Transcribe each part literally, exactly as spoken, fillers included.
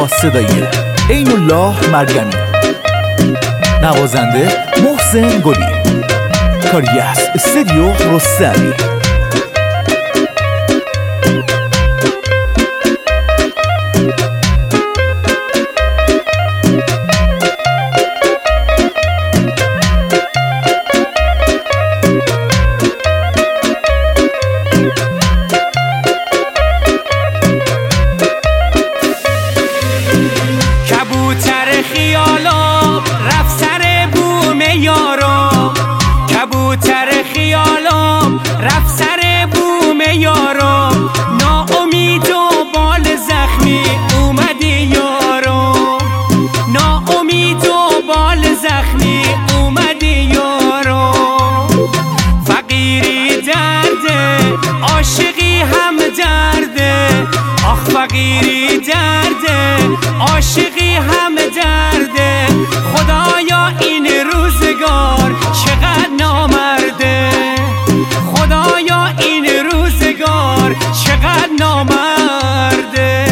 با صدای عین الله مرگمی، نوازنده محسن گلی، کاری از استودیو رستمی. کبوتر خیالم رفت سر بوم یارم، ناامید و بال زخمی اومدی یارم، ناامید و بال زخمی اومدی یارم. فقیری درده عاشقی هم درده، آخ فقیری درده عاشقی هم درده. خدایا این روزگار چقدر نامرده، خدایا این روزگار چقدر نامرده.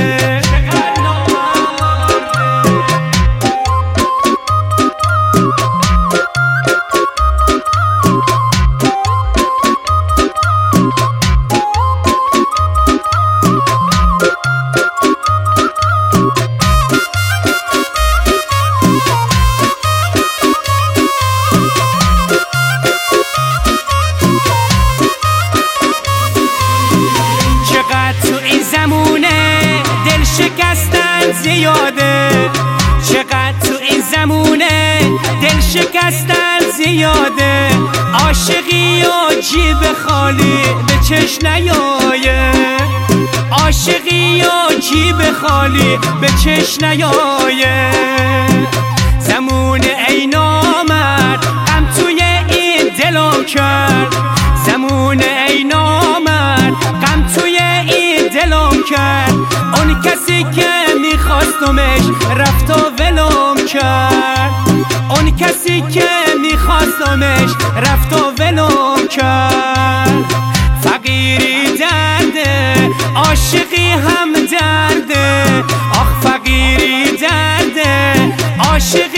شکستن زیاده، چقدر تو این زمونه دل شکستن زیاده. عاشقی و جیب خالی به چش نیایه، عاشقی و جیب خالی به چش نیایه. زمون ای نامرد غم توی این دلم کرد، زمون ای نامرد غم توی این دلم کرد. اون کسی که میخواستمش رفت و ولم کرد، اون کسی که میخواستمش رفت و ولم کرد. فقیری درده عاشقی هم درده، آخ فقیری درده عاشق